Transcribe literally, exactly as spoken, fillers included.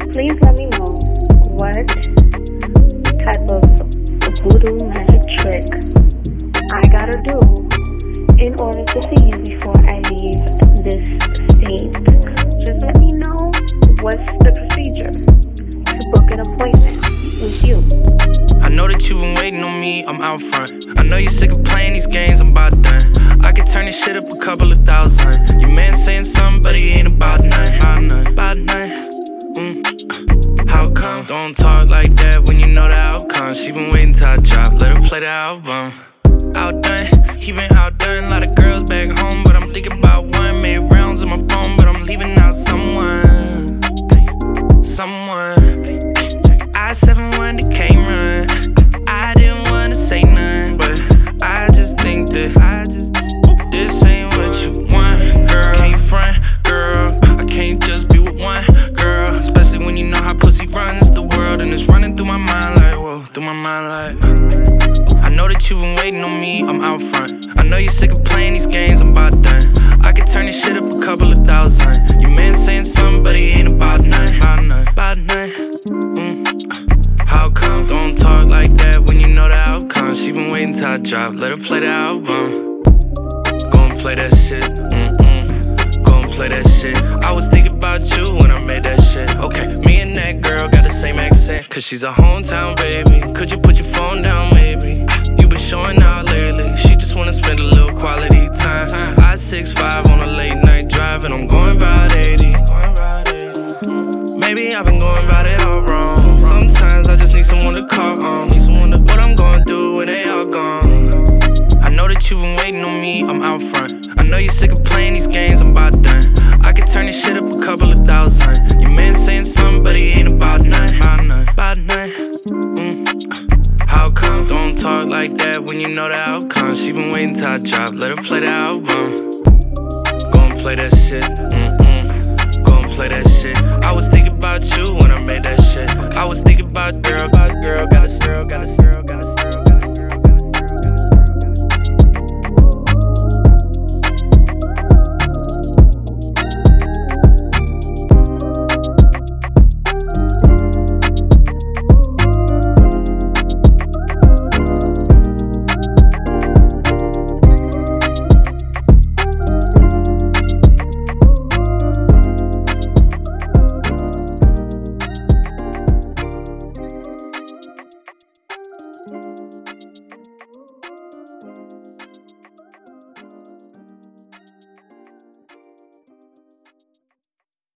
Please let me know what type of voodoo magic trick I gotta do in order to see you before I leave this state. Just let me know what's the procedure to book an appointment with you. I know that you've been waiting on me, I'm out front. I know you're sick of playing these games, I'm about done. I could turn this shit up a couple of thousand. Your man saying something, but he ain't about none. About none, about none. Mm. How come? Don't talk like that when you know the outcome. She been waiting till I drop, let her play the album. Outdone, he been outdone. A lot of girls back home, but I'm thinking about one. Made rounds on my phone, but I'm leaving out someone. Someone. I seven one to Cameron. I didn't wanna say none, but I just think that I just this ain't what you want, girl. Can't front, girl. I can't just be with one girl, especially when you know how pussy runs the world, and it's running through my mind like whoa, through my mind like. I know that you've been waiting on me, I'm out front. I know you're sick of playing these games, I'm about done. I could turn this shit up a couple of thousand. Your man saying something, but he ain't about none. About none, about none. Mm. How come? Don't talk like that when you know the outcome. She been waiting till I drop, let her play the album. Gon' play that shit, mm-mm. Gon' play that shit. I was thinking about you when I made that shit. Okay, me and that girl got the same accent, cause she's a hometown baby. Could you put your phone down, maybe? You been showing out lately. She just wanna spend a little quality time. I six five on a late night drive, and I'm going about eighty. Maybe I've been going about it all wrong. Sometimes I just need someone to call on. Need someone to what I'm going through when they all gone. I know that you've been waiting on me, I'm out front. I know you're sick of playing these games, I'm about done. I could turn this shit up a couple of thousand. Your man saying something, but he ain't about none. About none, about none. Mm. How come? Don't talk like that when you know the outcome. She been waiting till I drop, let her play the album.